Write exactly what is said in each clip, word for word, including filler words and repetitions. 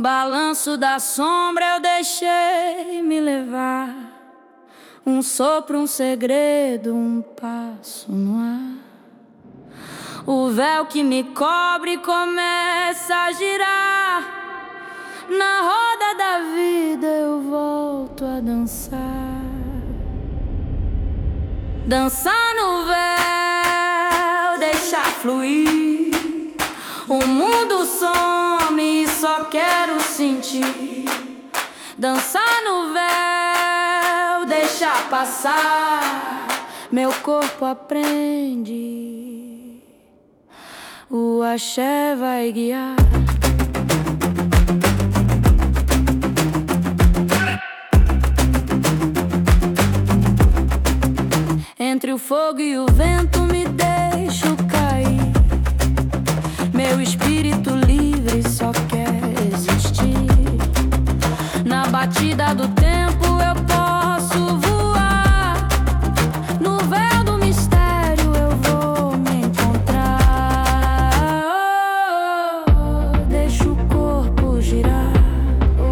balanço da sombra eu deixei me levar. Um sopro, um segredo, um passo no ar. O véu que me cobre começa a girar. Na roda da vida eu volto a dançar. Dançar no véu, deixar fluir. O mundo some e só quero sentir. Dançar no véu, deixar passar. Meu corpo aprende. O axé vai guiar. Entre o fogo e o vento me deixo cair. Meu espírito livre só quer existir. Na batida do tempo eu posso voar. No véu do mistério eu vou me encontrar. Oh, oh, deixa o corpo girar. Oh,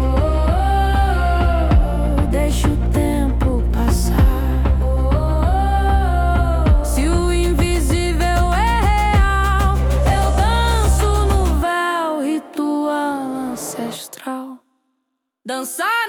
oh, deixa o tempo passar. Oh, oh, se o invisível é real, eu danço no véu, ritual ancestral. Dançar